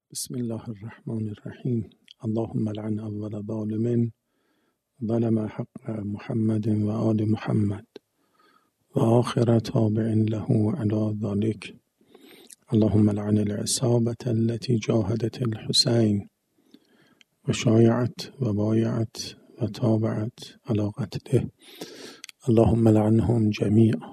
بسم الله الرحمن الرحیم. اللهم لعن اول ظالم ظلم حق محمد و آل محمد و آخر تابع له علی ذلك. اللهم لعن العصابة التي جاهدت الحسين و شایعت و بایعت و تابعت على قتله. اللهم لعنهم جميعا.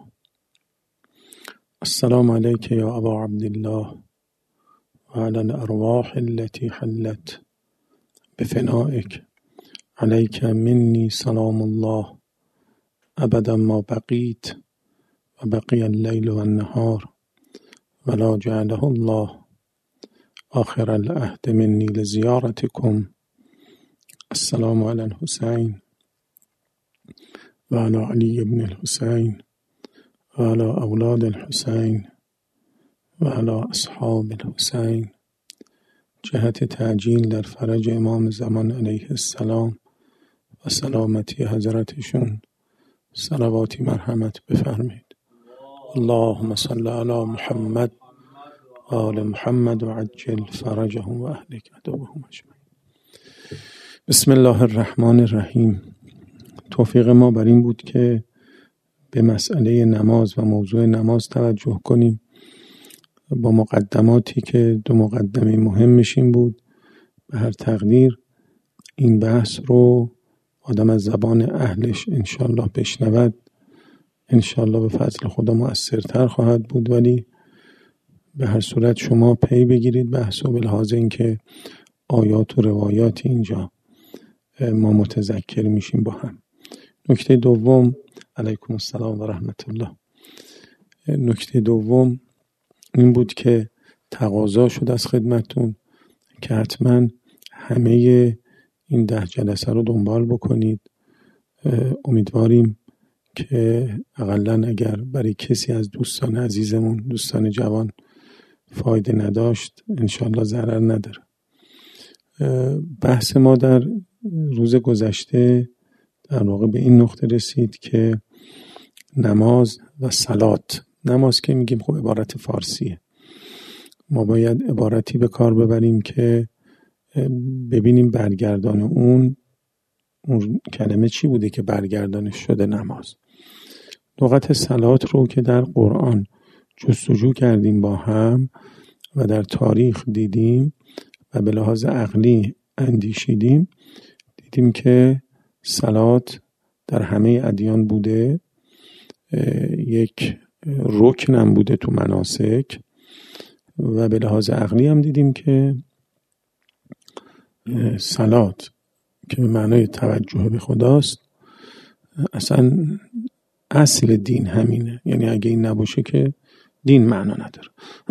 السلام عليك يا أبا عبد الله وعلى الأرواح التي حلت بفنائك. عليك مني سلام الله أبدا ما بقيت وبقي الليل والنهار ولا جعله الله آخر العهد مني لزيارتكم. السلام على الحسين وعلى علي بن الحسين وعلى أولاد الحسين وعلى أصحاب الحسين. جهت تعجیل در فرج امام زمان علیه السلام و سلامتی حضرتشون صلواتی مرحمت بفرمایید. اللهم صل علی محمد و آل محمد و عجل فرجهم و اهلک عدوهم اجمعین. بسم الله الرحمن الرحیم. توفیق ما بر این بود که به مسئله نماز و موضوع نماز توجه کنیم با مقدماتی که دو مقدمه مهمش این بود به هر تقدیر این بحث رو آدم از زبان اهلش انشالله بشنود، انشالله به فضل خدا مؤثرتر خواهد بود. ولی به هر صورت شما پی بگیرید بحث و به لحاظ این که آیات و روایات اینجا ما متذکر میشیم با هم. نکته دوم، علیکم السلام و رحمت الله. نکته دوم این بود که تقاضا شد از خدمتون که حتما همه این 10 جلسه رو دنبال بکنید. امیدواریم که اقلن اگر برای کسی از دوستان عزیزمون، دوستان جوان فایده نداشت، انشالله ضرر نداره. بحث ما در روز گذشته در واقع به این نقطه رسید که نماز و صلات، نماز که میگیم خب عبارت فارسیه، ما باید عبارتی به کار ببریم که ببینیم برگردان اون کلمه چی بوده که برگردانش شده نماز. لغت صلات رو که در قرآن جستجو کردیم با هم و در تاریخ دیدیم و به لحاظ عقلی اندیشیدیم، دیدیم که صلات در همه ادیان بوده، یک رکن هم بوده تو مناسک و به لحاظ عقلی هم دیدیم که صلات که به معنای توجه به خداست اصلا اصل دین همینه، یعنی اگه این نباشه که دین معنا نداره.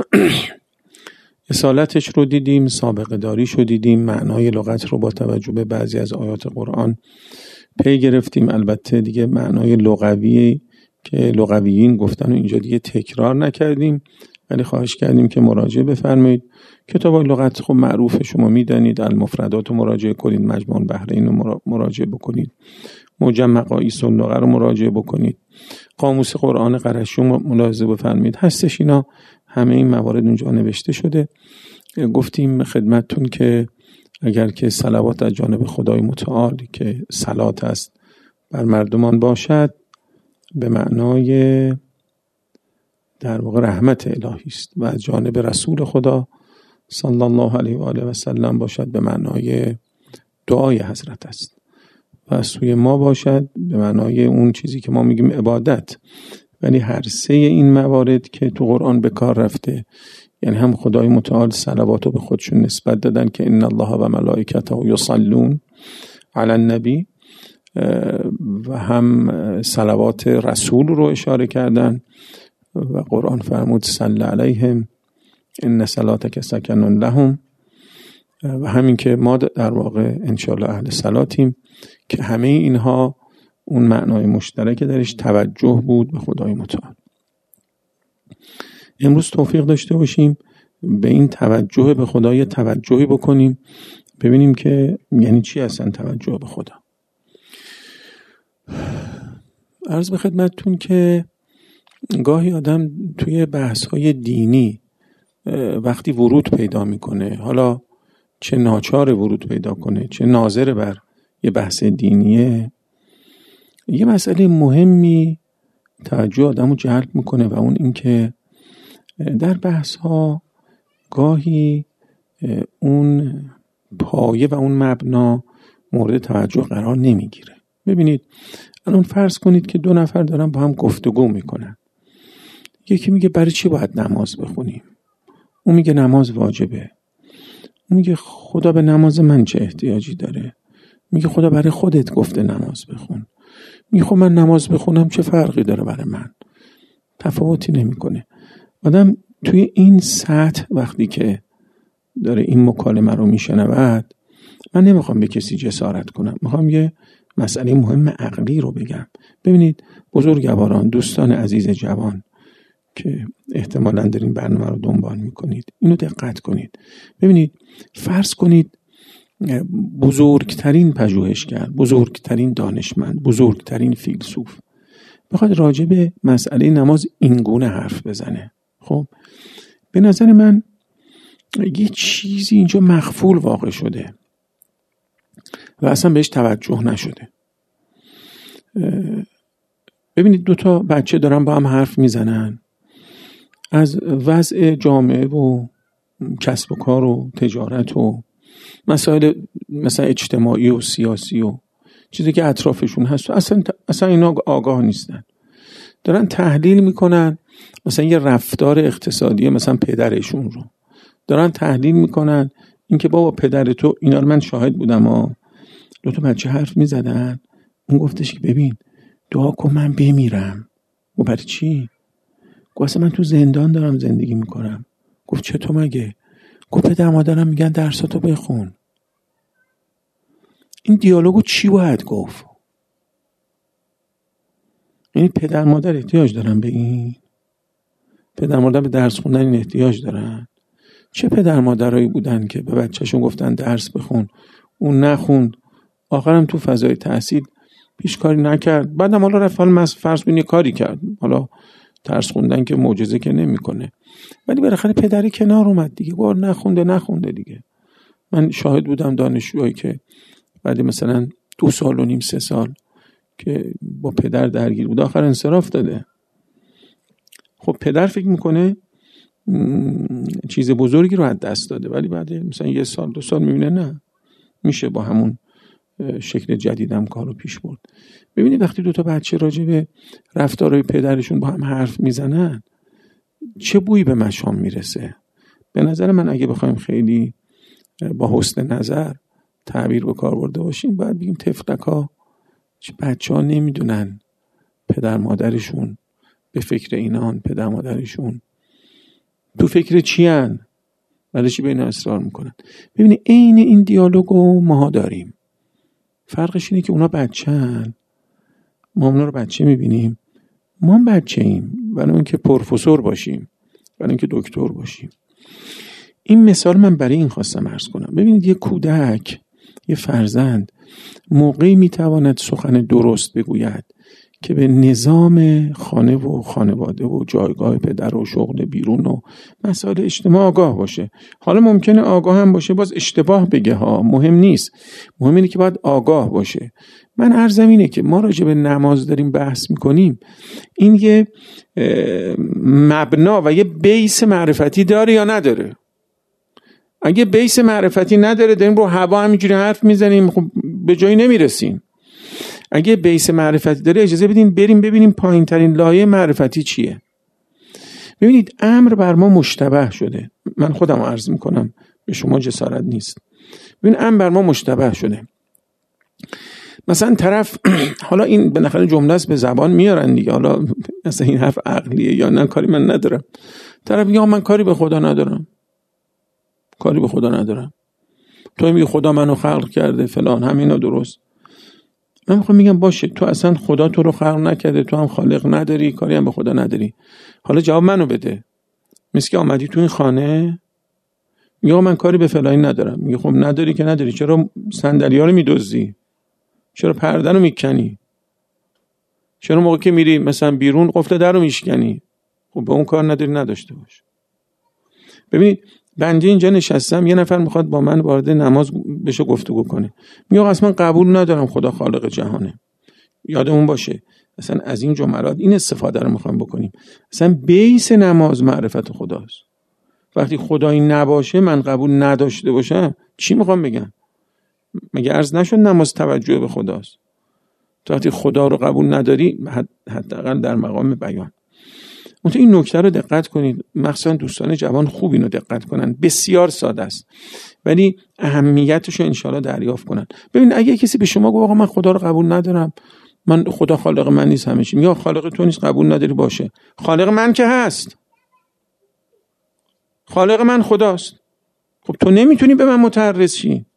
اصالتش رو دیدیم، سابقه داریش رو دیدیم، معنای لغت رو با توجه به بعضی از آیات قرآن پی گرفتیم. البته دیگه معنای لغوی که لغویین گفتن و اینجا دیگه تکرار نکردیم، ولی خواهش کردیم که مراجعه بفرمایید. کتاب لغت خب معروفه، شما میدانید، المفردات رو مراجعه کنید، مجموع البحرین رو مراجعه بکنید، موجم مقاییس اللغه رو مراجعه بکنید، قاموس قرآن قرشی رو ملاحظه بفرمایید، هستش اینا، همه این موارد اونجا نوشته شده. گفتیم خدمتتون که اگر که صلوات از جانب خدای متعال که صلات است بر مردمان باشد، به معنای در واقع رحمت الهی است و از جانب رسول خدا صلی الله علیه و آله و سلم باشد به معنای دعای حضرت است و از سوی ما باشد به معنای اون چیزی که ما میگیم عبادت. ولی هر سه این موارد که تو قرآن به کار رفته، یعنی هم خدای متعال صلواتو به خودشون نسبت دادن که ان الله و ملائکته یصلون علی النبی، و هم صلوات رسول رو اشاره کردن و قرآن فرمود صلی علیهم ان صلاتک سکن لهم، و همین که ما در واقع انشاءالله اهل صلاتیم که همه اینها اون معنای مشترک درش توجه بود به خدای متعال. امروز توفیق داشته باشیم به این توجه به خدای توجهی بکنیم، ببینیم که یعنی چی اصلا توجه به خدا. عرض به خدمتتون که گاهی آدم توی بحث‌های دینی وقتی ورود پیدا میکنه، حالا چه ناچار ورود پیدا کنه چه ناظر بر یه بحث دینیه، یه مسئله مهمی توجه آدمو جلب میکنه و اون این که در بحث ها گاهی اون پایه و اون مبنا مورد توجه قرار نمیگیره. ببینید الان فرض کنید که 2 نفر دارن با هم گفتگو میکنن. یکی میگه برای چی باید نماز بخونیم؟ اون میگه نماز واجبه. اون میگه خدا به نماز من چه احتیاجی داره؟ میگه خدا برای خودت گفته نماز بخون. میگه خب من نماز بخونم چه فرقی داره برای من؟ تفاوتی نمیکنه. آدم توی این سطح وقتی که داره این مکالمه رو میشنود، من نمیخوام به کسی جسارت کنم، میخوام یه مسئله مهم عقلی رو بگم. ببینید بزرگواران، دوستان عزیز جوان که احتمالاً دارین برنامه رو دنبال میکنید، اینو دقت کنید. ببینید فرض کنید بزرگترین پژوهشگر، بزرگترین دانشمند، بزرگترین فیلسوف بخواد راجع به مسئله نماز اینگونه حرف بزنه. خب به نظر من یه چیزی اینجا مخفول واقع شده و اصلا بهش توجه نشده. ببینید 2 بچه دارن با هم حرف میزنن از وضع جامعه و کسب و کار و تجارت و مسائل مثلا اجتماعی و سیاسی و چیزی که اطرافشون هست. اصلا اینا آگاه نیستن، دارن تحلیل میکنن. مثلا یه رفتار اقتصادی مثلا پدرشون رو دارن تحلیل میکنن، اینکه بابا پدر تو، اینا رو من شاهد بودم 2 بچه حرف میزدن. اون گفتش که ببین دعا کن من بمیرم. و برای چی؟ گفت من تو زندان دارم زندگی میکنم. گفت چطور مگه؟ گفت پدر مادرم میگن درساتو بخون. این دیالوگو چی باید گفت؟ یعنی پدر مادر احتیاج دارن به این؟ پدر مادر به درس خوندن این احتیاج دارن؟ چه پدر مادرایی بودن که به بچه‌شون گفتن درس بخون، اون نخوند، آخرم تو فضای تحصیل پیش کاری نکرد، بعدم حالا رفت حالا فرض کنید کاری کرد، حالا درس خوندن که معجزه که نمیکنه، ولی بالاخره پدری کنار اومد دیگه، گفت نخونده دیگه. من شاهد بودم دانشجویی که بعد مثلا 2 سال و نیم 3 سال که با پدر درگیر بود آخر انصراف داده. خب پدر فکر میکنه چیز بزرگی رو از دست داده، ولی بعد مثلا 1 سال 2 سال میبینه نه، میشه با همون شکل جدیدم کارو پیش برد. ببینید وقتی 2 بچه راجع به رفتارهای پدرشون با هم حرف میزنن چه بویی به مشام میرسه. به نظر من اگه بخوایم خیلی با حسن نظر تعبیر به کار برده باشیم باید بگیم تفلکا بچه‌ها نمیدونن پدر مادرشون به فکر اینان، پدر مادرشون تو فکر چی هن، ولی چی به اینا اصرار میکنن. ببینید عین این دیالوگو ما داریم، فرقش اینه که اونا بچه هن، ما اونا رو بچه میبینیم، ما بچه ایم برای اون که پروفسور باشیم، برای این که دکتر باشیم. این مثال من برای این خواستم عرض کنم. ببینید یه کودک، یه فرزند موقعی میتواند سخن درست بگوید که به نظام خانه و خانواده و جایگاه پدر و شغل بیرون و مسائل اجتماع آگاه باشه. حالا ممکنه آگاه هم باشه باز اشتباه بگه ها، مهم نیست، مهم اینه که باید آگاه باشه. من عرضم اینه که ما راجع به نماز داریم بحث میکنیم، این یه مبنا و یه بیس معرفتی داره یا نداره؟ اگه بیس معرفتی نداره داریم رو هوا همینجوری حرف میزنیم، خب به جایی نمیرسیم. اگه بیس معرفتی داره اجازه بدین بریم ببینیم پایین ترین لایه معرفتی چیه. ببینید امر بر ما مشتبه شده، من خودم عرض میکنم به شما جسارت نیست. ببین امر بر ما مشتبه شده. مثلا طرف حالا این بالاخره جمله است به زبان میارن دیگه، حالا مثلا این حرف عقلیه یا نه کاری من ندارم. طرف میگه من کاری به خدا ندارم، کاری به خدا ندارم، تو میگی خدا منو خلق کرده فلان، همینا درست. من میخوام میگم باشه، تو اصلا خدا تو رو خلق نکرده، تو هم خالق نداری، کاری هم به خدا نداری. حالا جواب منو بده. مثل که آمدی تو این خانه میگه من کاری به فلانی ندارم، میگه خب نداری که نداری، چرا صندلی‌ها رو میدزدی؟ چرا پرده رو میکنی؟ چرا موقع که میری مثلا بیرون قفل در رو میشکنی؟ خب به اون کار نداری نداشته باش. ببینید بنده اینجا نشستم، یه نفر میخواد با من وارد نماز بشه گفتگو کنه، میگه اصلا قبول ندارم خدا خالق جهانه. یادمون باشه اصلا از این جملات این استفاده رو میخوایم بکنیم. اصلا بیس نماز معرفت خداست. وقتی خدایی نباشه، من قبول نداشته باشم، چی میخوام بگم؟ مگه عرض نشد نماز توجه به خداست؟ تو وقتی خدا رو قبول نداری، حداقل در مقام بیان. منتها این نکته رو دقت کنید، مخصوصا دوستان جوان خوب اینو دقت کنن. بسیار ساده است ولی اهمیتش رو انشالله دریافت کنن. ببین اگه کسی به شما گفت آقا من خدا رو قبول ندارم، من خدا خالق من نیست، همه چی، یا خالق تو نیست، قبول نداری، باشه، خالق من که هست، خالق من خداست. خب تو نمیتونی به من متعرض شی.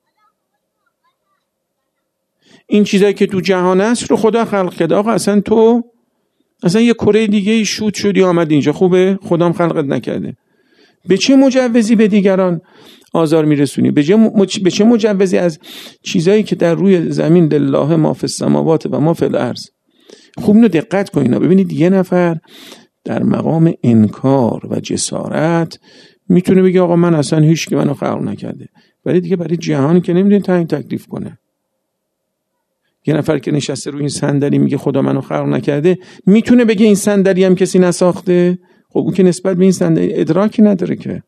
این چیزایی که تو جهان هست رو خدا خلق کرده. آقا اصلا تو اصلا یه کره دیگه شوت شدی آمد اینجا، خوبه؟ خدام خلقت نکرده. به چه مجوزی به دیگران آزار میرسونی؟ به چه مجوزی از چیزایی که در روی زمین لله ما فی السماوات و ما فی الارض؟ خوب اینو دقت کنید. ببینید یه نفر در مقام انکار و جسارت میتونه بگه آقا من اصلا هیچ کی منو خلق نکرده، ولی دیگه برای جهانی که نمیدونه تعیین تکلیف کنه. یه نفر که نشسته روی این صندلی میگه خدا منو خلق نکرده، میتونه بگه این صندلی هم کسی نساخته؟ خب اون که نسبت به این صندلی ادراکی نداره که.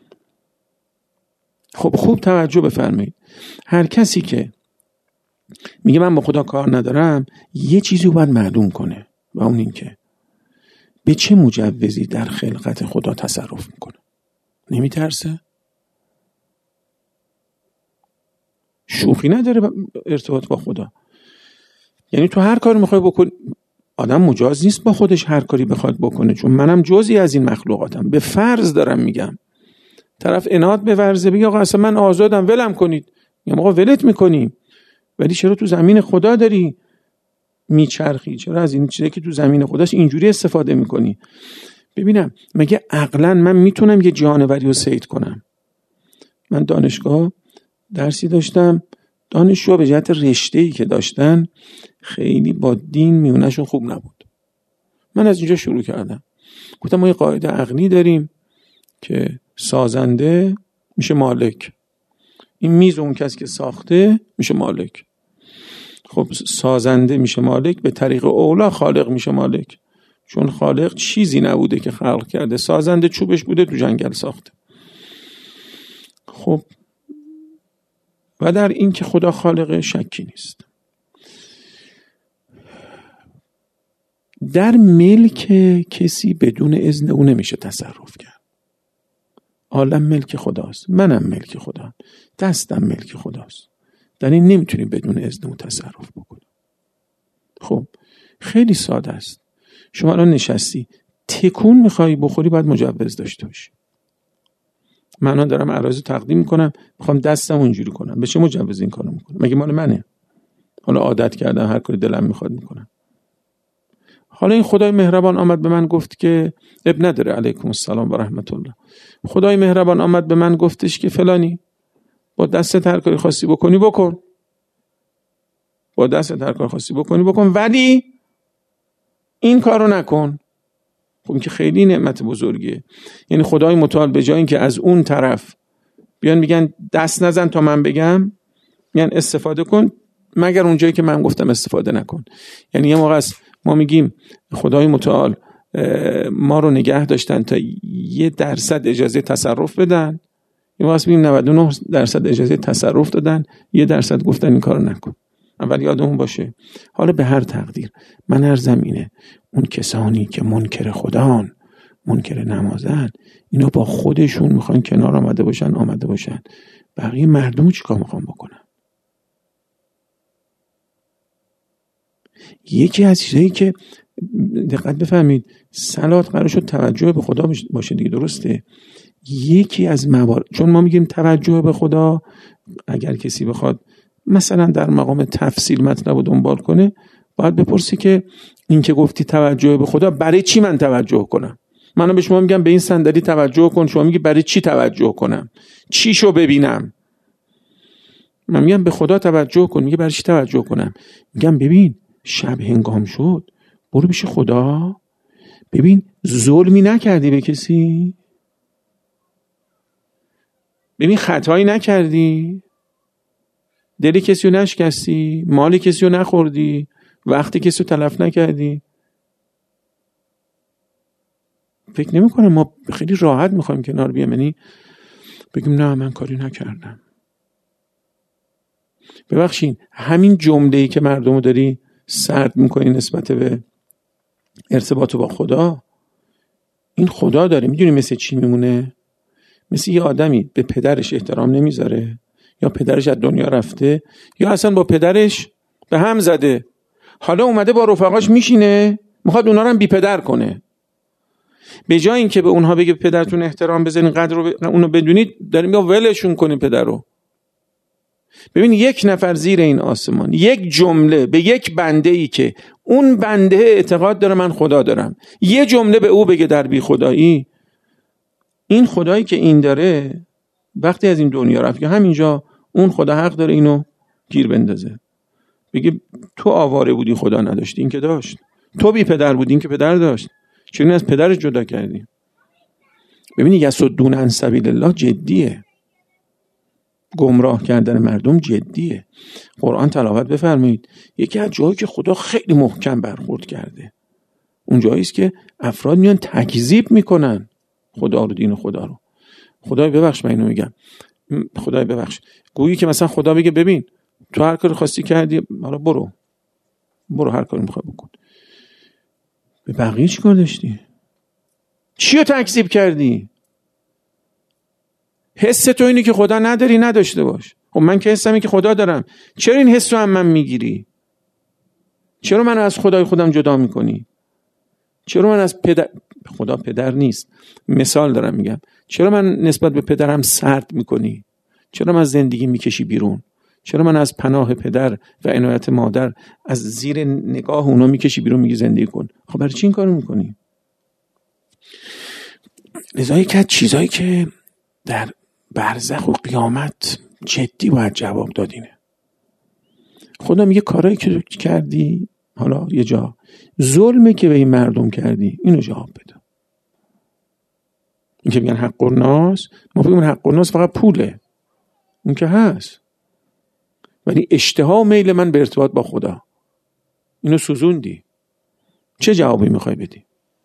خب خوب توجه بفرمایید، هر کسی که میگه من با خدا کار ندارم، یه چیزی رو باید معلوم کنه و اون این که به چه مجوزی در خلقت خدا تصرف میکنه. نمیترسه؟ شوخی نداره ارتباط با خدا. یعنی تو هر کاری میخوای بکنی، آدم مجاز نیست با خودش هر کاری بخواد بکنه، چون منم جزئی از این مخلوقاتم. به فرض دارم میگم طرف عناد بورزه، بگه آقا اصلا من آزادم، ولم کنید. میگم آقا ولت میکنیم، ولی چرا تو زمین خدا داری میچرخی؟ چرا از این چیزی که تو زمین خداست اینجوری استفاده میکنی؟ ببینم مگه عقلا من میتونم یه جانوری رو صید کنم؟ من دانشگاه درسی داشتم، دانشجو به جهت رشته‌ای که داشتن خیلی با دین میونشون خوب نبود. من از اینجا شروع کردم، گفتم ما یه قاعده عقلی داریم که سازنده میشه مالک، این میز اون کسی که ساخته میشه مالک. خب سازنده میشه مالک، به طریق اولا خالق میشه مالک، چون خالق چیزی نبوده که خلق کرده، سازنده چوبش بوده تو جنگل ساخته. خب و در این که خدا خالق شکی نیست. در ملک کسی بدون اذن او نمیشه تصرف کرد. عالم ملک خداست، منم ملک خدا، دستم ملک خداست، در این نمیتونی بدون اذن او تصرف بکنی. خب خیلی ساده است. شما الان نشستی، تکون میخوای بخوری باید مجوز داشته باشی. من الان دارم عرض تقدیم میکنم، میخوام دستم اونجوری کنم، به چه مجوز این کارو میکنم؟ مگه مال منه؟ حالا عادت کردم هر کاری دلم میخواد میکنم. حالا این خدای مهربان آمد به من گفت که اب نداره، علیکم السلام و رحمت الله، خدای مهربان آمد به من گفتش که فلانی با دستت هر کاری خواستی بکنی بکن، با دستت هر کاری خواستی بکنی بکن، ولی این کارو نکن. خب این که خیلی نعمت بزرگیه. یعنی خدای متعال به جای اینکه از اون طرف بیان میگن دست نزن تا من بگم، میگن استفاده کن مگر اونجایی که من گفتم استفاده نکن. یعنی یه موقع است ما میگیم خدای متعال ما رو نگه داشتن تا 1% اجازه تصرف بدن، یه موقع است میگیم 99% اجازه تصرف دادن، 1% گفتن این کارو نکن. اول یادمون باشه. حالا به هر تقدیر من عرضم اینه، اون کسانی که منکر خدان، منکر نمازن، اینا با خودشون میخوان کنار آمده باشن، بقیه مردم چیکار میخوان بکنن؟ یکی از چیزایی که دقت بفهمید، صلات قرار شد توجه به خدا باشه دیگه، درسته؟ یکی از موارد، چون ما میگیم توجه به خدا، اگر کسی بخواد مثلا در مقام تفصیل مطلب رو دنبال کنه، باید بپرسی که این که گفتی توجه به خدا، برای چی من توجه کنم؟ منو به شما میگم به این صندلی توجه کن، شما میگی برای چی توجه کنم؟ چیشو ببینم؟ من میگم به خدا توجه کن، میگه برای چی توجه کنم؟ میگم ببین شب هنگام شد، برو پیش خدا، ببین ظلمی نکردی به کسی؟ ببین خطایی نکردی، دلی کسی رو نشکستی، مال کسی رو نخوردی، وقتی کسی رو تلف نکردی. فکر نمی کنم ما خیلی راحت میخوایم کنار بیام، یعنی بگیم نه من کاری نکردم. ببخشید همین جمله‌ای که مردمو داری سرد میکنی نسبت به ارتباط با خدا، این خدا داره میدونی مثل چی میمونه؟ مثل یه آدمی به پدرش احترام نمیذاره، یا پدرش از دنیا رفته، یا اصلا با پدرش به هم زده، حالا اومده با رفقاش میشینه میخواد اونا رو هم بی پدر کنه. به جای اینکه به اونها بگه پدرتون احترام بزنین، قدر رو اونو بدونید، داریم یا ولشون کنیم پدر رو. ببین یک نفر زیر این آسمان یک جمله به یک بنده ای که اون بنده اعتقاد داره من خدا دارم، یه جمله به او بگه در بی خدایی، این خدایی که این داره وقتی از این دنیا رفت که همینجا اون خدا حق داره اینو گیر بندازه، بگه تو آواره بودی خدا نداشتی، این که داشت. تو بی پدر بودی، این که پدر داشت، چون از پدرش جدا کردی. ببینی یصدون عن سبیل الله جدیه، گمراه کردن مردم جدیه. قرآن تلاوت بفرمایید، یکی از جایی که خدا خیلی محکم برخورد کرده اون جایی است که افراد میان تکذیب میکنن خدا رو، دین خدا رو. خدای ببخش من اینو میگم، خدای ببخش، گویی که مثلا خدا بگه ببین تو هر کاری خواستی کردی، حالا برو هر کاری میخوای بکن، به بقیه چی کار داشتی؟ چی رو تکذیب کردی؟ حس تو اینه که خدا نداری، نداشته باش. خب من که حسم اینه که خدا دارم، چرا این حس رو هم من میگیری؟ چرا من از خدای خودم جدا میکنی؟ چرا من از خدا پدر نیست، مثال دارم میگم، چرا من نسبت به پدرم سرد میکنی؟ چرا من از زندگی میکشی بیرون؟ چرا من از پناه پدر و عنایت مادر، از زیر نگاه اونا میکشی بیرون، میگی زندگی کن؟ خب برای چی این کارو میکنی؟ لذا یک از چیزایی که در برزخ و قیامت جدی باید جواب دادینه. خدا میگه کارایی که کردی، حالا یه جا ظلمه که به این مردم کردی، اینو جواب بده. این که میگن حق الناس، ما فکر می‌کنیم حق الناس فقط پوله، اون که هست، ولی اشتها و میل من به ارتباط با خدا، اینو سوزوندی، چه جوابی میخوای بدی؟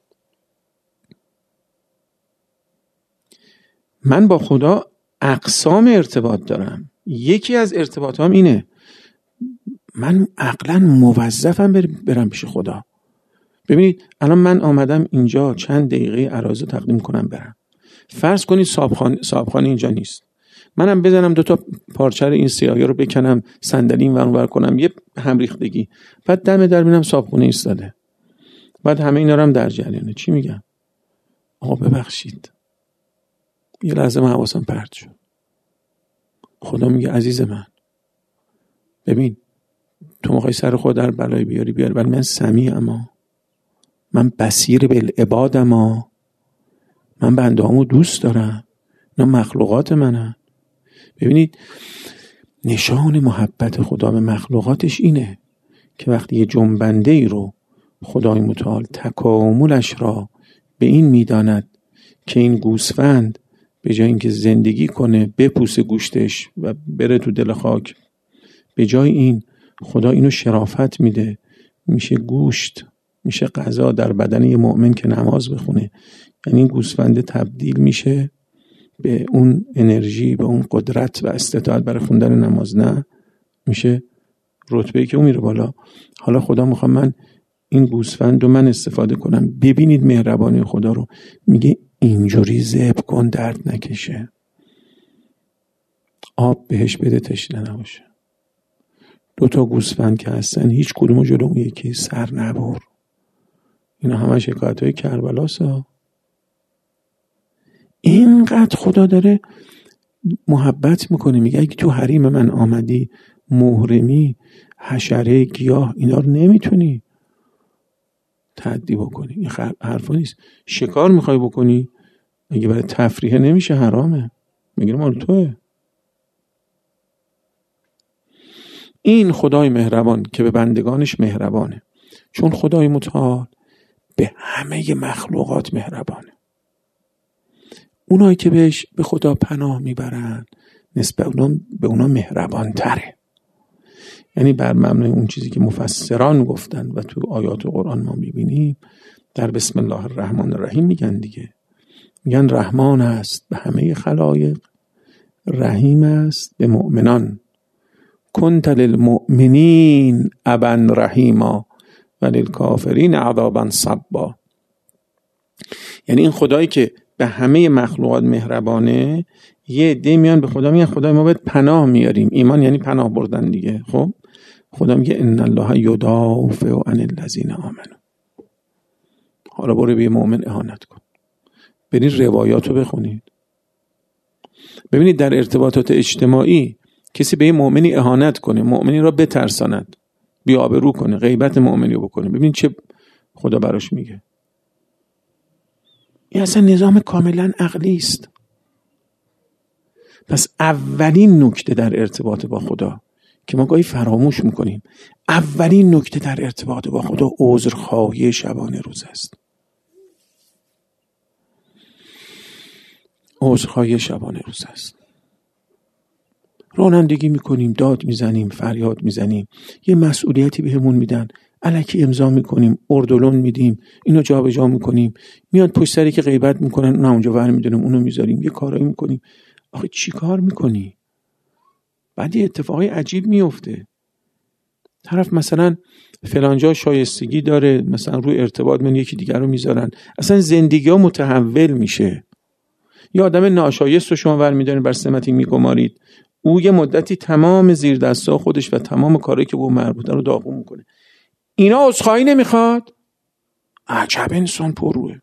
من با خدا اقسام ارتباط دارم، یکی از ارتباطام اینه من عقلاً موظفم برم پیش خدا. ببینید الان من آمدم اینجا چند دقیقه عرضه تقدیم کنم برم، فرض کنید صاحبخانه اینجا نیست، منم بزنم 2 پارچه این سیاهی رو بکنم، صندلی این ور اون ور کنم، یه هم ریختگی، بعد دم در ببینم صاحبخونه ایستاده، بعد همه اینا رو هم در جریانه، چی میگم؟ آقا ببخشید، یه لحظه من حواسم پرت شد. خدا میگه عزیز من، ببین تو میخوای سر خود در بلای بیاری، ولی من سمیعم، من بصیر بالعبادم، من بنده‌هامو دوست دارم، اینا مخلوقات منن. ببینید نشان محبت خدا به مخلوقاتش اینه که وقتی یه جنبنده ای رو خدای متعال تکاملش را به این میداند که این گوسفند به جای اینکه زندگی کنه بپوسه گوشتش و بره تو دل خاک، به جای این خدا اینو شرافت میده، میشه گوشت، میشه غذا در بدن یه مؤمن که نماز بخونه. یعنی این گوسفنده تبدیل میشه به اون انرژی، به اون قدرت و استطاعت برای خوندن نماز، نه میشه رتبه‌ای که اون میره بالا. حالا خدا میخوام من این گوسفند رو من استفاده کنم. ببینید مهربانی خدا رو، میگه اینجوری ذبح کن درد نکشه، آب بهش بده تشنه نباشه. 2 گوسفند که هستن هیچ کدومو جلو اون یکی سر نبر. اینا همش حکایت‌های کربلاست. اینقدر خدا داره محبت میکنه، میگه اگه تو حریم من آمدی، محرمی، حشره، گیاه، اینا رو نمیتونی تعدی بکنی. این حرفا نیست. شکار میخوای بکنی، اگه برای تفریح نمیشه، حرامه، میگه مال توه. این خدای مهربان که به بندگانش مهربانه، چون خدای متعال به همه مخلوقات مهربانه. اونایی که به خدا پناه میبرن نسبت به اونا مهربان تره. یعنی بر مبنای اون چیزی که مفسران گفتن و تو آیات قرآن ما میبینیم، در بسم الله الرحمن الرحیم میگن دیگه، میگن رحمان است به همه خلایق، رحیم است به مؤمنان، کنت للمؤمنین ابا رحیما و للکافرین عذابا صبا. یعنی این خدایی که به همه مخلوقات مهربانه، یه عده میان به خدا میگن خدای ما بهت پناه میاریم. ایمان یعنی پناه بردن دیگه. خب خدا میگه ان الله یدافع عن الذین آمنوا. حالا برو به مؤمن اهانت کن، برید روایاتو بخونید ببینید در ارتباطات اجتماعی کسی به یه مؤمنی اهانت کنه، مؤمنی را بترساند، بی‌آبرو کنه، غیبت مؤمنی رو بکنه، ببین چه خدا براش میگه. این اصلا نظام کاملا عقلی است. پس اولین نکته در ارتباط با خدا که ما گاهی فراموش میکنیم، اولین نکته در ارتباط با خدا عذرخواهی شبانه روز است. عذرخواهی شبانه روز است. رانندگی میکنیم، داد میزنیم، فریاد میزنیم، یه مسئولیتی بهمون میدن، الکی امضا میکنیم، اردلون میدیم، اینو جابجا میکنیم، میاد پشت سری که غیبت میکنن اون اونجا ور میدونیم، اونو میذاریم، یه کارایی میکنیم. آخه چی کار میکنی؟ بعد یه اتفاقی عجیب میفته. طرف مثلا فلانجا شایستگی داره، مثلا روی ارتباط من یکی دیگر رو میذارن، اصلا زندگی ها متحول میشه. یا آدم ناشایست رو شما ور میدارین، بر سمتی میگمارید، او یه مدتی تمام زیر دستا خودش و تمام کاری که به مربوطه رو داغون میکنه. اینا عذرخواهی نمیخواد؟ عجب انسان پرروه.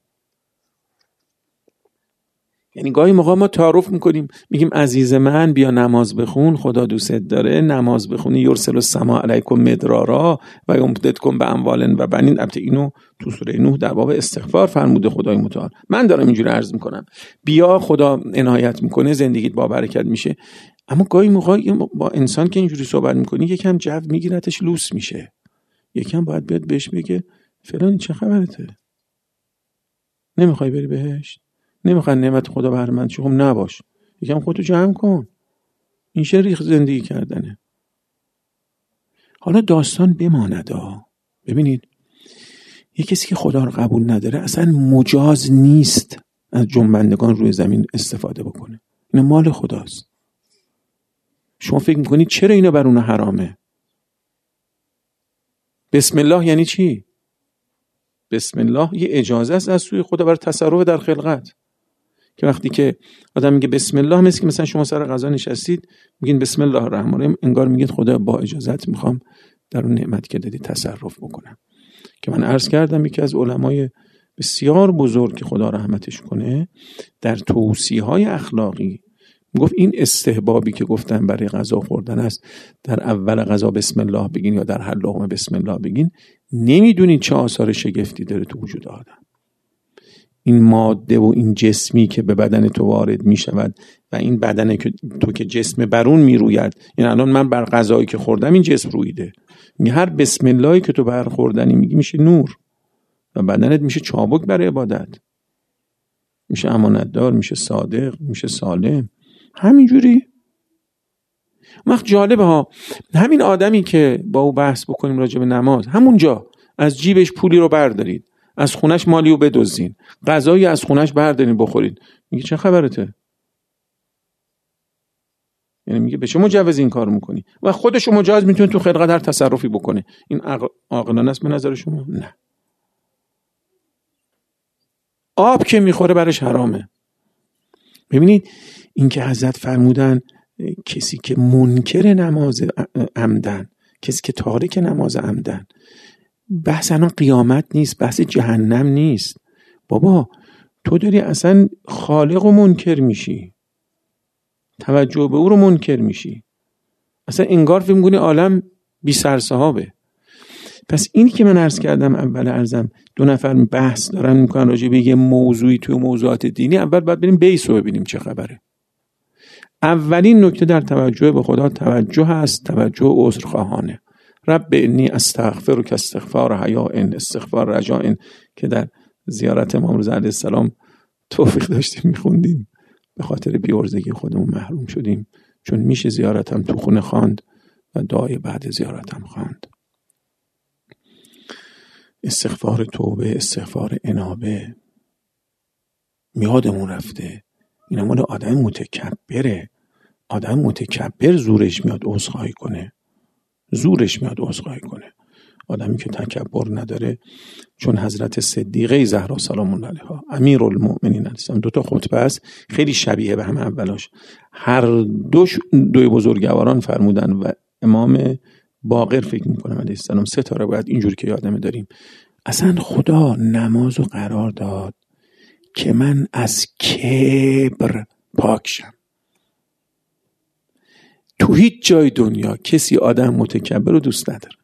یعنی گاهی موقع ما تعارف میکنیم، میگیم عزیز من بیا نماز بخون، خدا دوست داره، نماز بخونی یرسل السماء علیکم مدرارا و یمددکم باموال و بنین. البته اینو تو سوره نوح در باب استغفار فرموده خدای متعال. من دارم اینجوری عرض میکنم، بیا خدا عنایت میکنه، زندگیت با برکت میشه. اما گاهی موقع با انسان که اینجوری صحبت میکنی یکم جو میگیرتش، لوس میشه، یکم باید بیاد بهش بگه فلان چه خبرته؟ نمیخوای بری بهشت؟ نمیخوای نعمت خدا بر من چه؟ خب نباش، یکم خودتو جمع کن. این ریخ زندگی کردنه. حالا داستان بماند. ببینید یه کسی که خدا رو قبول نداره اصلا مجاز نیست از جنبندگان روی زمین استفاده بکنه. این مال خداست. شما فکر میکنید چرا اینا بر اون حرامه؟ بسم الله یعنی چی؟ بسم الله یه اجازه است از سوی خدا برای تصرف در خلقت. که وقتی که آدم میگه بسم الله، مثل که مثلا شما سر غذا نشستید میگین بسم الله الرحمن الرحیم، انگار میگید خدا با اجازت میخوام در اون نعمت که دادی تصرف بکنم. که من عرض کردم یکی از علمای بسیار بزرگ که خدا رحمتش کنه در توصیه‌های اخلاقی میگفت این استحبابی که گفتن برای غذا خوردن است، در اول غذا بسم الله بگین یا در هر لقمه بسم الله بگین، نمیدونید چه آثار شگفتی داره تو وجود آدم. این ماده و این جسمی که به بدن تو وارد می شود و این بدن که تو که جسم برون می روید، این الان من بر غذایی که خوردم این جسم رویده، هر بسم اللهی که تو برخوردنی میگی میشه نور و بدنت میشه چابک برای عبادت، میشه امانتدار، میشه صادق، میشه سالم. همینجوری. وقت جالبه ها، همین آدمی که با او بحث بکنیم راجع به نماز، همونجا از جیبش پولی رو بردارید، از خونش مالی رو بدزدین، غذایی از خونش بردارین بخورید، میگه چه خبرته؟ یعنی میگه به چه مجوز این کار میکنی؟ و خودش مجاز میتونه تو خلقت هر تصرفی بکنه. این عاقلانه است به نظر شما؟ نه. آب که میخوره برش حرامه. ببینید این که حضرت فرمودن کسی که منکر نماز عمدن، کسی که تارک نماز عمدن، بحث الان قیامت نیست، بحث جهنم نیست. بابا تو داری اصلا خالق رو منکر میشی، توجه به او رو منکر میشی، اصلا انگار فکر می‌کنی عالم بی سر صحابه. پس اینی که من عرض کردم اول عرضم، دو نفر بحث دارن میکنن راجع به یه موضوعی توی موضوعات دینی، اول باید بریم بیس رو ببینیم چه خبره. اولین نکته در توجه به خدا توجه هست، توجه عذرخواهانه. رب انی استغفرک استغفار حیا، استغفار رجاء، که در زیارت امام رضا علیه السلام توفیق داشتیم میخوندیم. به خاطر بی‌عرضگی خودمون محروم شدیم، چون میشه زیارتم تو خونه خواند و دعای بعد زیارتم خواند. استغفار توبه، استغفار انابه، میادمون رفته. این مال آدم متکبره. آدم متکبر زورش میاد عذرخواهی کنه، زورش میاد عذرخواهی کنه. آدمی که تکبر نداره، چون حضرت صدیقه زهرا سلام الله علیها امیرالمؤمنین هستن، 2 خطبه است خیلی شبیه به هم اولاش. هر دوی بزرگواران فرمودن و امام باقر فکر میکنم علیه السلام 3 تا باید اینجوری که یادمه داریم. اصلا خدا نمازو قرار داد که من از کبر پاک شم. تو هیچ جای دنیا کسی آدم متکبر رو دوست نداره.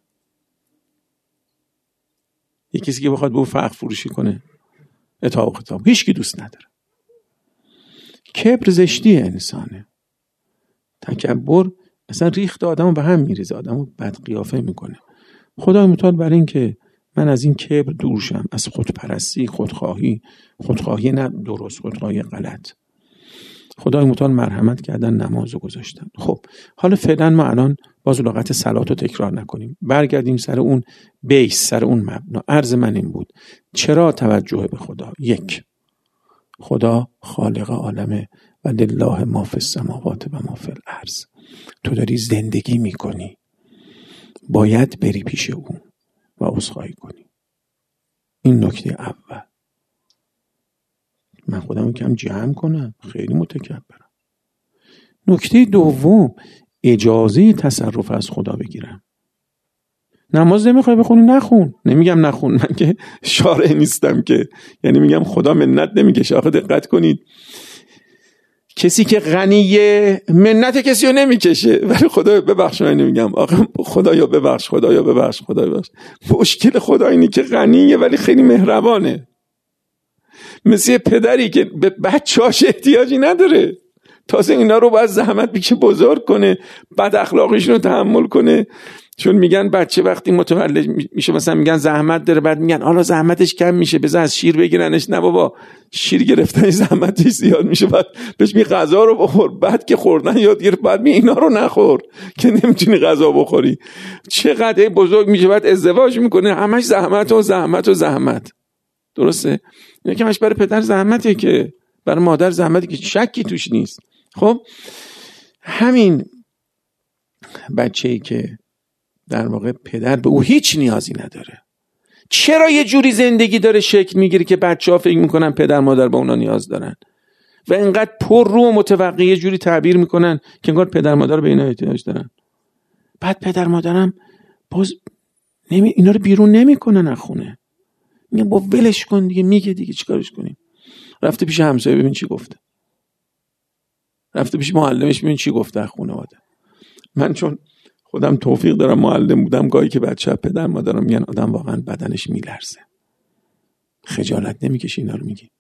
یه کسی که بخواد به او فخر فروشی کنه، اتاق و خطاب، هیچ کی دوست نداره. کبر زشتی انسانه. تکبر اصلا ریخت آدمو به هم میریزه، آدمو بد قیافه میکنه. خدای متعال برای این که من از این کبر دور شم، از خودپرستی، خودخواهی نه درست، خودخواهی غلط، خدای متعال مرحمت کردن، نمازو گذاشتن. خب حالا فعلا ما الان باز لغت صلاتو تکرار نکنیم، برگردیم سر اون بیس، سر اون مبنا. عرض من این بود چرا توجه به خدا؟ 1، خدا خالق عالمه و لله ما فی السماوات و ما فی الارض. تو داری زندگی میکنی، باید بری پیش اون و عذرخواهی کنی. این نکته اول. من خودمو کم جمع کنم، خیلی متکبرم. نکته دوم، اجازه تصرف از خدا بگیرم. نماز نمیخوای بخونی نخون. نمیگم نخون، من که شارع نیستم که، یعنی میگم خدا منت نمیکشه. آخه دقت کنید، کسی که غنیه منت کسی رو نمیکشه، ولی خدا ببخش من نمیگم آخه خدایا ببخش، خدایا ببخش، خدایا ببخش. مشکل خدا اینه که غنیه ولی خیلی مهربانه. مثل پدری که به بچه‌هاش احتیاجی نداره، تازه اینا رو باید زحمت بکشه بزرگ کنه، بد اخلاقیشون رو تحمل کنه. چون میگن بچه وقتی متولد میشه مثلا میگن زحمت داره، بعد میگن حالا زحمتش کم میشه بذار از شیر بگیرنش. نه بابا، شیر گرفتن زحمتش زیاد میشه، بعد بهش می غذا رو بخور، بعد که خوردن یاد گرفت بعد می اینا رو نخور که نمیتونی غذا بخوری. چقدر بزرگ میشه بعد ازدواج میکنه، همش زحمت و زحمت و زحمت. درسته؟ اینا که همش برای پدر زحمته، که برای مادر زحمتی که شکی توش نیست. خب همین بچه‌ای که در واقع پدر به او هیچ نیازی نداره، چرا یه جوری زندگی داره شکل میگیره که بچه‌ها فکر میکنن پدر مادر به اونا نیاز دارن و اینقدر پر رو و متوقع یه جوری تعبیر میکنن که انگار پدر مادر به اینا احتیاج دارن. بعد پدر مادرم باز اینا رو بیرون نمیکنن از خونه، میگن با ولش کن دیگه، میگه دیگه چیکارش کنیم. رفته پیش همسایه ببین چی گفته، رفته پیش معلمش ببین چی گفته از خانواده. من چون خودم توفیق دارم معلم بودم، گاهی که بچه پدر مادرم میگن آدم واقعا بدنش میلرزه. خجالت نمیکشی اینا رو میگی؟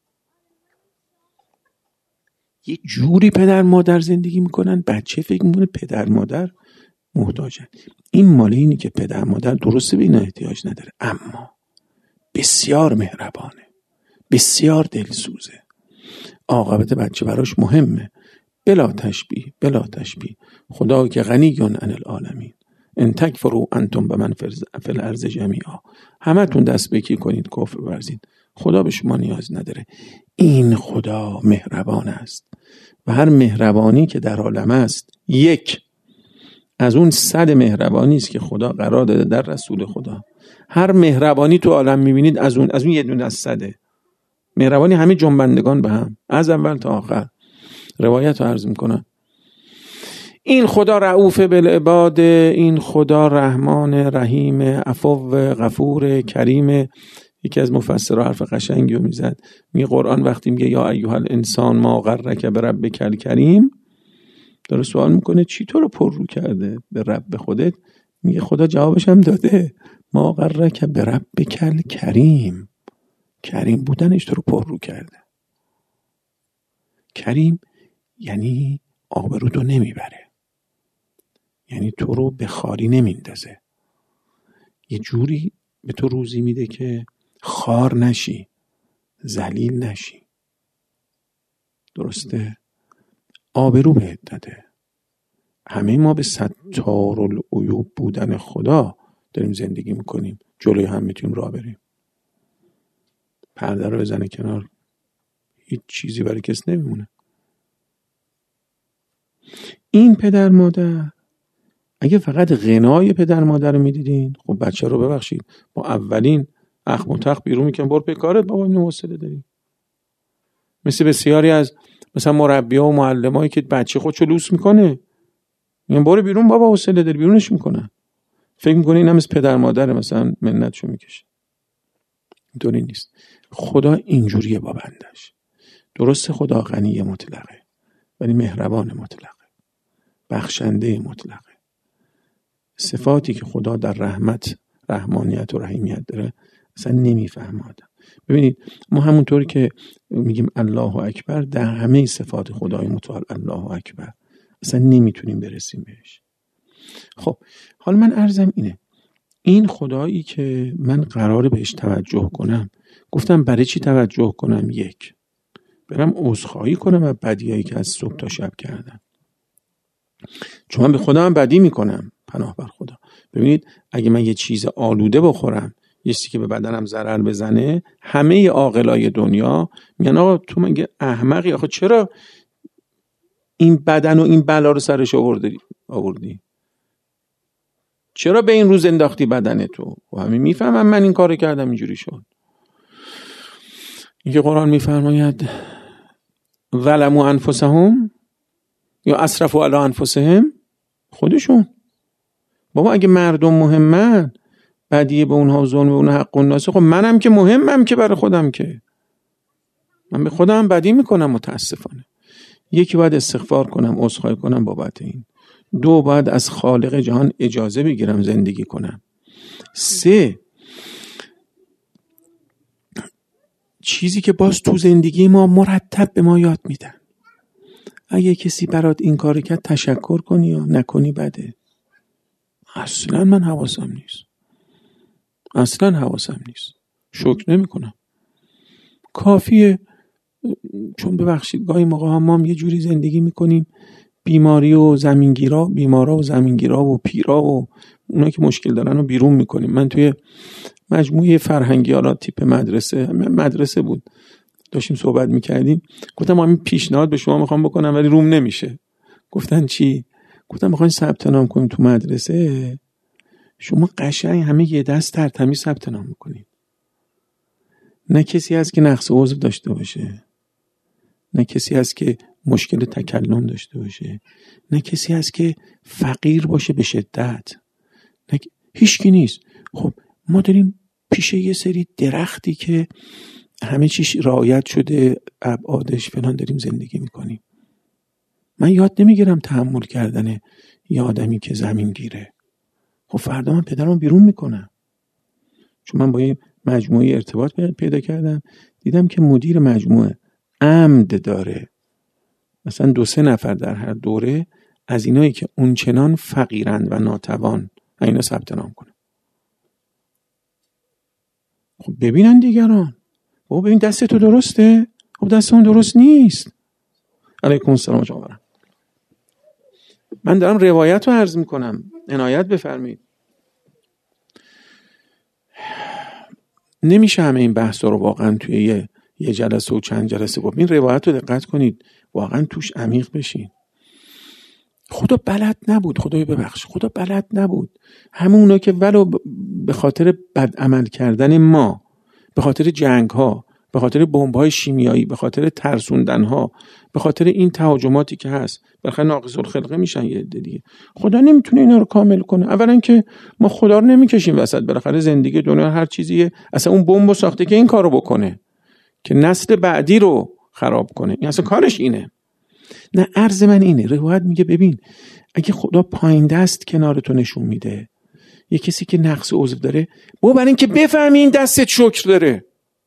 یه جوری پدر مادر زندگی میکنن بچه فکر میکنه پدر مادر محتاجن. این مال اینی که پدر مادر درسته به اینا احتیاج نداره، اما بسیار مهربانه، بسیار دلسوزه، عاقبت بچه براش مهمه. بلا تشبیه خدا که غنی عن العالمین ان تکفروا انتم بمن فی الارض جمیعا. همتون دست به کی کنید کفر ورزید، خدا به شما نیاز نداره. این خدا مهربان است و هر مهربانی که در عالم است 1 از اون 100 مهربانی است که خدا قرار داده در رسول خدا. هر مهربانی تو عالم میبینید از اون یه دونه از 100 مهربانی، همه جنبندگان به هم از اول تا آخر. روایت رو عرض میکنم. این خدا رؤوف بالعباد، این خدا رحمان رحیم عفو غفور کریم. یکی از مفسرها حرف قشنگی رو میزد، میگه قرآن وقتی میگه یا ایها الانسان ما غرک بربک الکریم، داره سوال میکنه چی تو رو پر رو کرده به رب خودت؟ میگه خدا جوابش هم داده، ما غرک بربک الکریم، کریم بودنش تو رو پر رو کرده. کریم یعنی آبرو تو نمیبره، یعنی تو رو به خاری نمیندازه، یه جوری به تو روزی میده که خار نشی، ذلیل نشی. درسته؟ آبرو بهت داده. همه ما به ستارالعیوب بودن خدا داریم زندگی میکنیم، جلوی هم میتونیم راه بریم. پرده رو بزنه کنار، هیچ چیزی برای کس نمیمونه. این پدر مادر، اگه فقط غنای پدر مادر رو میدیدین، خب بچه رو ببخشید با اولین اخم و تخم بیرون میکنن، برو به کارت بابا، این حوصله داری. مثل بسیاری از مثلا مربی‌ها و معلمایی که بچه خودشو لوس میکنه، میگن برو بیرون بابا، حوصله داری، بیرونش میکنن. فکر میکنه این هم از پدر مادر مثلا منتشو میکشه. اینطوری نیست. خدا اینجوریه با بندش. درسته خدا غنی مطلقه، ولی مهربان مطلقه، بخشنده مطلقه. صفاتی که خدا در رحمت، رحمانیت و رحیمیت داره اصلا نمیفهمه آدم. ببینید ما همونطوری که میگیم الله اکبر، در همه صفات خدای متعال الله اکبر اصلا نمیتونیم برسیم بهش. خب حالا من عرضم اینه، این خدایی که من قراره بهش توجه کنم، گفتم برای چی توجه کنم؟ یک، برم عذرخواهی کنم از بدیایی که از صبح تا شب کردم، چون من به خودم بدی میکنم، پناه بر خدا. ببینید اگه من یه چیز آلوده بخورم، یه چیزی که به بدنم ضرر بزنه، همه عاقلای دنیا میگن آقا تو مگه احمقی، آخه چرا این بدن و این بلا رو سرش آوردی؟ چرا به این روز انداختی بدن تو؟ و همین میفهمم من این کارو کردم، اینجوری شد. اینکه قرآن میفرماید ظلموا انفسهم یا اسرفوا علی انفسهم، خودشون. بابا اگه مردم مهمن، بدیه به اونها، ظلم به اونها، حق الناس، خب منم که مهمم که برای خودم، که من به خودم بدی میکنم متاسفانه. یکی باید استغفار کنم، عذرخواهی کنم بابت این. دو، باید از خالق جهان اجازه بگیرم زندگی کنم. سه، چیزی که باز تو زندگی ما مرتب به ما یاد میدن، اگه کسی برات این کار کرد تشکر کنی یا نکنی بده. اصلا من حواسم نیست، شکر نمی کنم. کافیه، چون ببخشید گاهی موقع ما هم یه جوری زندگی میکنیم، بیمارا و زمینگیرا و پیرا و اونا که مشکل دارن رو بیرون میکنیم. من توی مجموعه فرهنگی حالا تیپ مدرسه بود، داشتیم صحبت میکردیم، گفتم ما این پیشنهاد به شما میخوام بکنم ولی روم نمیشه. گفتن چی؟ گفتم میخواین ثبت نام کنیم تو مدرسه، شما قشنگ همه یه دست ترتمیز ثبت نام میکنید. نه کسی هست که نقص عضو داشته باشه، نه کسی هست که مشکل تکلم داشته باشه، نه کسی هست که فقیر باشه به شدت، هیچکی نیست. خب ما داریم پیش یه سری درختی که همه چیش رعایت شده، ابعادش فلان، داریم زندگی میکنیم. من یاد نمیگیرم تحمل کردن یه آدمی که زمین گیره. خب فردا من پدرم بیرون میکنم. چون من با یه مجموعه ارتباط پیدا کردم، دیدم که مدیر مجموعه عمد داره مثلا 2-3 نفر در هر دوره از اینایی که اونچنان فقیرند و ناتوان اینا ثبت نام کنه. خب ببینن دیگران، بابا ببین دست تو درسته، خب دست اون درست نیست. علیکم السلام جواب. من دارم روایت رو عرض میکنم، عنایت بفرمایید. نمیشه همه این بحث رو واقعا توی یه جلسه و چند جلسه این روایت رو دقت کنید، واقعا توش عمیق بشین. خدا بلد نبود، خدای ببخش، خدا بلد نبود همونا که ولو به خاطر بد عمل کردن ما، به خاطر جنگ ها، به خاطر بمب های شیمیایی، به خاطر ترسوندن ها، به خاطر این تهاجماتی که هست، بالاخره ناقص الخلقه میشن یه عده دیگه. خدا نمیتونه اینا رو کامل کنه. اولا که ما خدا رو نمیکشیم وسط، بالاخره زندگی دنیا هر چیزیه، اصلا اون بمب ساخته که این کارو بکنه، که نسل بعدی رو خراب کنه، این اصلا کارش اینه. نه، عرض من اینه، روایت میگه ببین اگه خدا پایین دست کنار تو نشون میده، یه کسی که نقص عضو داره، برای اینکه بفهمی این دستت شکر داره.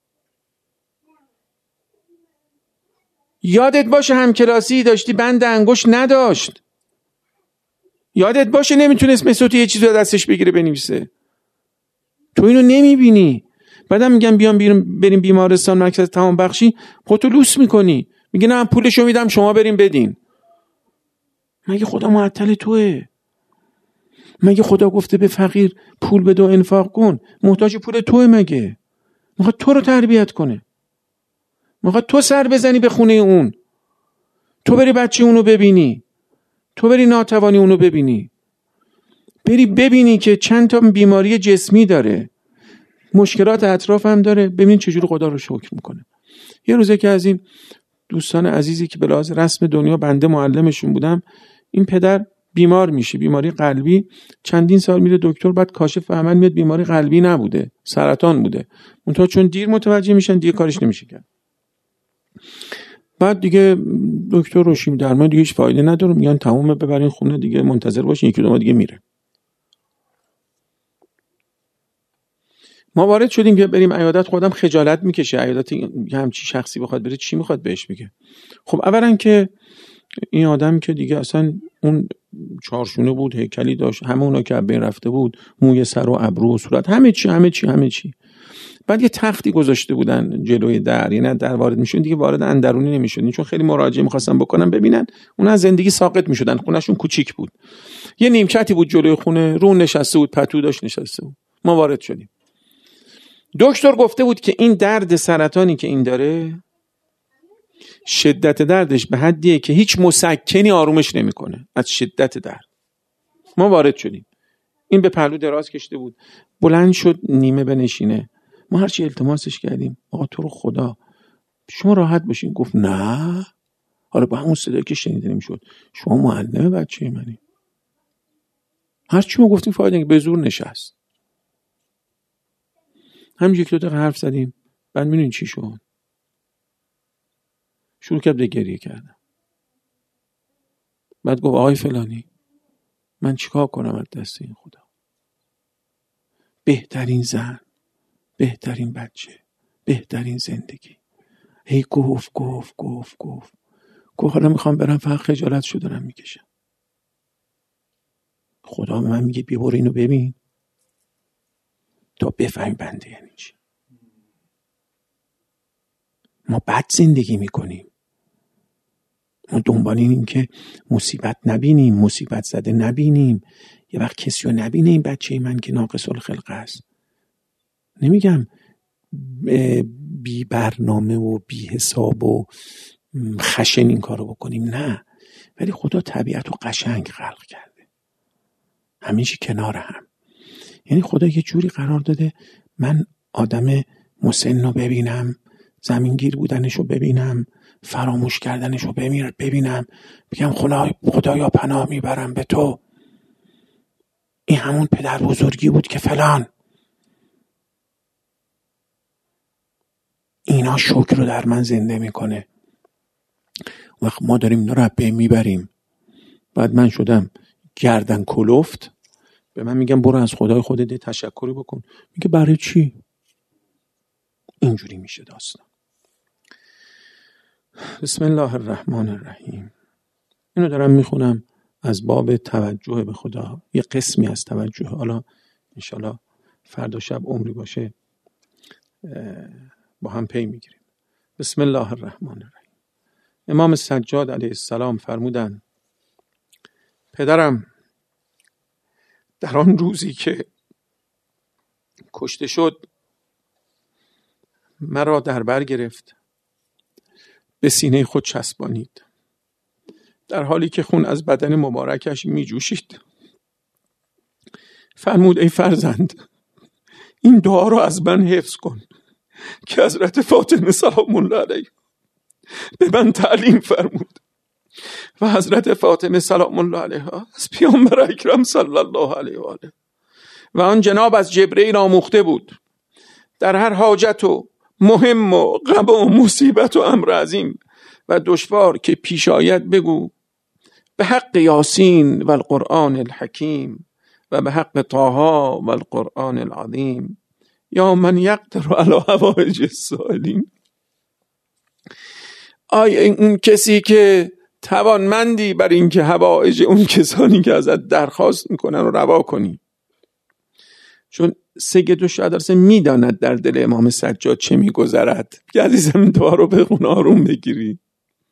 یادت باشه همکلاسی داشتی بند انگشت نداشت، یادت باشه نمیتونست مثل تو یه چیزی دستش بگیره بنویسه، تو اینو نمیبینی. بعدم میگم بیام بریم بیمارستان، مرکز تمام بخشی، خودتو لوس میکنی، میگه نه پولشو میدم شما بریم بدین. مگه خدا معطل توئه؟ مگه خدا گفته به فقیر پول بده و انفاق کن؟ محتاج پول توئه؟ مگه میخواد تو رو تربیت کنه، میخواد تو سر بزنی به خونه اون، تو بری بچه اونو ببینی، تو بری ناتوانی اونو ببینی، بری ببینی که چند تا بیماری جسمی داره، مشکلات اطراف هم داره، ببین چجوری خدا رو شکر میکنه. یه روزه که از این دوستان عزیزی که به لحاظ رسم دنیا بنده معلمشون بودم، این پدر بیمار میشه، بیماری قلبی، چندین سال میره دکتر، بعد کاشف فهمن میاد بیماری قلبی نبوده، سرطان بوده. منتها چون دیر متوجه میشن دیگه کارش نمیشه کرد. بعد دیگه دکتر روشیم درمان دیگه هیچ فایده نداره، میگن تمومه ببرین خونه دیگه منتظر باشین یکی دو ماه دیگه میره. ما وارد شدیم که بریم عیادت، خودم خجالت میکشه عیادت همچی شخصی بخواد بره چی میخواد بهش بگه. خب اولا که این آدم که دیگه اصلا اون چارشونه بود، هیکلی داشت، همه اونا که بین رفته بود، موی سر و ابرو و صورت همه چی. بعد یه تختی گذاشته بودن جلوی در، یعنی در وارد میشون دیگه وارد اندرونی نمیشدن، چون خیلی مراجعه میخواستن بکنن ببینن، اونا از زندگی ساقط میشدن، خونهشون کوچیک بود. یه نیمکتی بود جلوی خونه، رو نشسته بود، پتو داشت نشسته بود. ما وارد شدیم. دکتر گفته بود که این درد سرطانی که این داره شدت دردش به حدیه که هیچ مسکنی آرومش نمیکنه از شدت درد. ما وارد شدیم، این به پهلو دراز کشیده بود، بلند شد نیمه بنشینه. ما هرچی التماسش کردیم آقا تو رو خدا شما راحت باشین، گفت نه. حالا با همون صدایی که شنیده نمیشد، شما معلم بچه منی. هرچی ما گفتیم فایده نمیکنه، به زور نشست. همین یک دو دقیقه حرف زدیم، بعد میدونین چی شد؟ شروع کرد به گریه کردن. بعد گفت آقای فلانی من چیکار کنم از دست این خدا؟ بهترین زن، بهترین بچه، بهترین زندگی. هی گفت حالا میخوام برم، فقط خجالتشو دارم میکشم. خدا به من میگه بیا برو اینو ببین تا بفهمی بنده یعنی چی. ما بد زندگی میکنیم، ما دنبال اینیم که مصیبت نبینیم، مصیبت زده نبینیم، یه وقت کسی رو نبینه این بچه من که ناقص الخلقه است. نمیگم بی برنامه و بی حساب و خشن این کارو بکنیم، نه، ولی خدا طبیعت رو قشنگ خلق کرده، همیشه کنار هم. یعنی خدا یه جوری قرار داده من آدم مسن رو ببینم، زمینگیر بودنش رو ببینم، فراموش کردنش رو ببینم، بگم خدایا پناه میبرم به تو، این همون پدر بزرگی بود که فلان. اینا شکر رو در من زنده میکنه. وقت ما داریم اینا رو به میبریم. بعد من شدم گردن کلفت، به من میگم برو از خدای خودت تشکری بکن. میگه برای چی؟ اینجوری میشه داستان. بسم الله الرحمن الرحیم. اینو دارم میخونم از باب توجه به خدا، یه قسمی از توجه. حالا انشالله فردا شب عمری باشه با هم پی میگیریم. بسم الله الرحمن الرحیم. امام سجاد علیه السلام فرمودند پدرم در آن روزی که کشته شد مرا در بر گرفت، به سینه خود چسبانید، در حالی که خون از بدن مبارکش می جوشید. فرمود ای فرزند این دعا رو از من حفظ کن که حضرت فاطمه سلام الله علیها به من تعلیم فرمود و حضرت فاطمه سلام الله علیها از پیامبر اکرم صلی الله علیه و آله و آن جناب از جبرئیل آموخته بود. در هر حاجت و مهم و غم و مصیبت و امر عظیم و دشوار که پیش آید بگو به حق یاسین و القرآن الحکیم و به حق طه و القرآن العظیم یا من یقدر علی حوائج السائلین. آیا اون کسی که توانمندی بر این که حوائج اون کسانی که ازت درخواست میکنن رو روا کنی. چون سید الشهدا میداند در دل امام سجاد چه میگذرد. عزیزم دعا رو بخون آروم بگیری.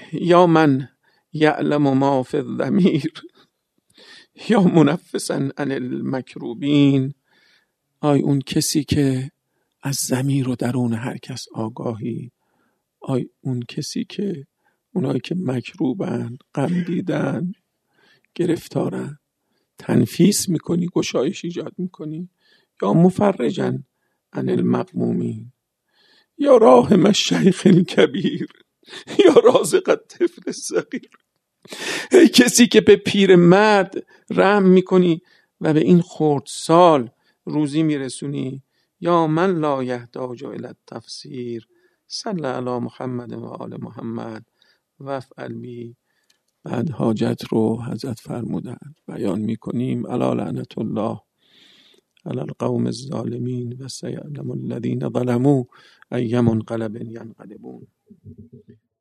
یا من یعلم ما فی الضمیر یا منفسا عن المکروبین، آی اون کسی که از ضمیر و درون هر کس آگاهی، آی اون کسی که اونایی که مکروبن، غم دیدن، گرفتارن، تنفیس میکنی، گشایش ایجاد میکنی. یا مفرجا عن المغمومین یا راحم الشیخ الکبیر یا رازق الطفل الصغیر. ای کسی که به پیر مرد رحم میکنی و به این خردسال روزی میرسونی. یا من لا یحتاج الی التفسیر صلی علی محمد و آل محمد وافعل بی. بعد حاجت رو حضرت فرمودن بیان میکنیم. الا لعنت الله علی القوم الظالمین و سیعلم الذین ظلموا ای منقلب ینقلبون.